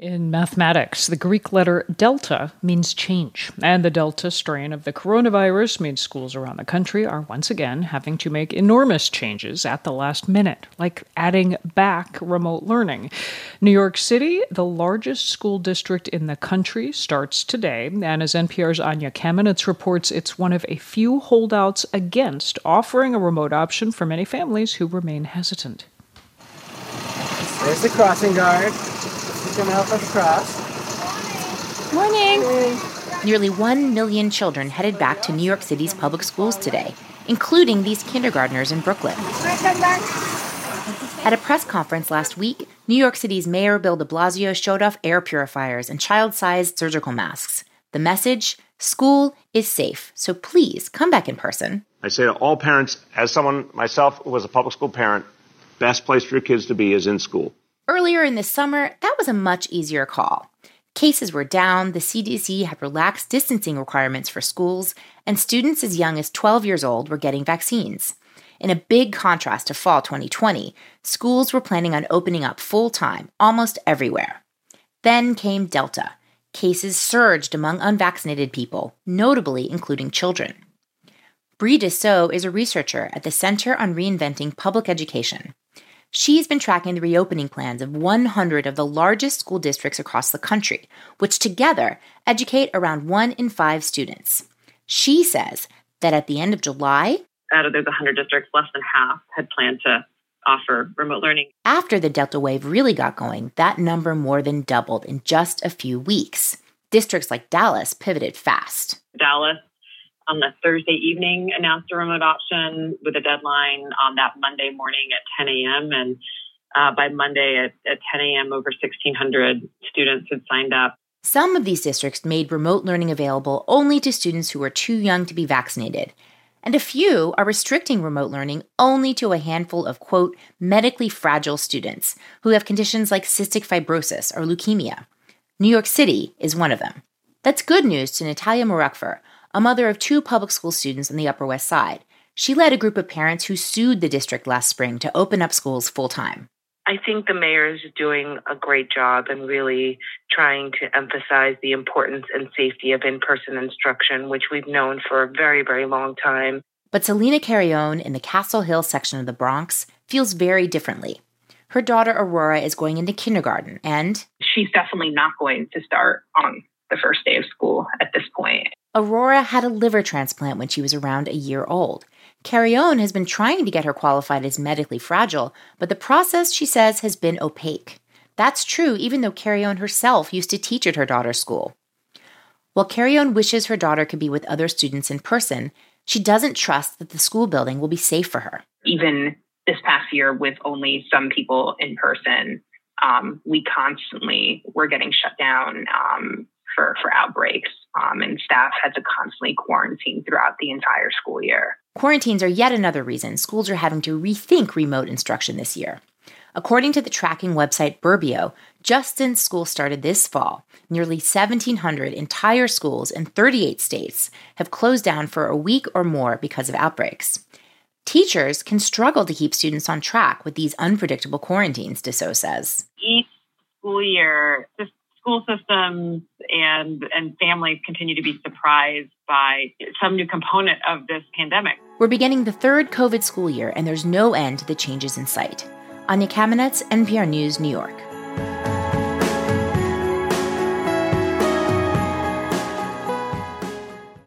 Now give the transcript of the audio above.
In mathematics, the Greek letter delta means change, and the Delta strain of the coronavirus means schools around the country are once again having to make enormous changes at the last minute, like adding back remote learning. New York City, the largest school district in the country, starts today, and as NPR's Anya Kamenetz reports, it's one of a few holdouts against offering a remote option for many families who remain hesitant. There's the crossing guard. He's going to help us cross. Morning. Nearly 1 million children headed back to New York City's public schools today, including these kindergartners in Brooklyn. At a press conference last week, New York City's Mayor Bill de Blasio showed off air purifiers and child-sized surgical masks. The message, school is safe, so please come back in person. I say to all parents, as someone myself who was a public school parent, best place for your kids to be is in school. Earlier in the summer, that was a much easier call. Cases were down, the CDC had relaxed distancing requirements for schools, and students as young as 12 years old were getting vaccines. In a big contrast to fall 2020, schools were planning on opening up full-time, almost everywhere. Then came Delta. Cases surged among unvaccinated people, notably including children. Brie Dussault is a researcher at the Center on Reinventing Public Education. She's been tracking the reopening plans of 100 of the largest school districts across the country, which together educate around 1 in 5 students. She says that at the end of July, out of those 100 districts, less than half had planned to offer remote learning. After the Delta wave really got going, that number more than doubled in just a few weeks. Districts like Dallas pivoted fast. Dallas, on the Thursday evening, announced a remote option with a deadline on that Monday morning at 10 a.m. And by Monday at 10 a.m., over 1,600 students had signed up. Some of these districts made remote learning available only to students who were too young to be vaccinated. And a few are restricting remote learning only to a handful of, quote, medically fragile students who have conditions like cystic fibrosis or leukemia. New York City is one of them. That's good news to Natalia Murakfar, a mother of 2 public school students on the Upper West Side. She led a group of parents who sued the district last spring to open up schools full-time. I think the mayor is doing a great job and really trying to emphasize the importance and safety of in-person instruction, which we've known for a very, very long time. But Selena Carrion in the Castle Hill section of the Bronx feels very differently. Her daughter Aurora is going into kindergarten and she's definitely not going to start on the first day of school at this point. Aurora had a liver transplant when she was around a year old. Carrion has been trying to get her qualified as medically fragile, but the process, she says, has been opaque. That's true even though Carrion herself used to teach at her daughter's school. While Carrion wishes her daughter could be with other students in person, she doesn't trust that the school building will be safe for her. Even this past year with only some people in person, we constantly were getting shut down for outbreaks, and staff had to constantly quarantine throughout the entire school year. Quarantines are yet another reason schools are having to rethink remote instruction this year. According to the tracking website Burbio, just since school started this fall, nearly 1,700 entire schools in 38 states have closed down for a week or more because of outbreaks. Teachers can struggle to keep students on track with these unpredictable quarantines, Dussault says. Each school year, the school systems and families continue to be surprised by some new component of this pandemic. We're beginning the 3rd COVID school year, and there's no end to the changes in sight. Anya Kamenetz, NPR News, New York.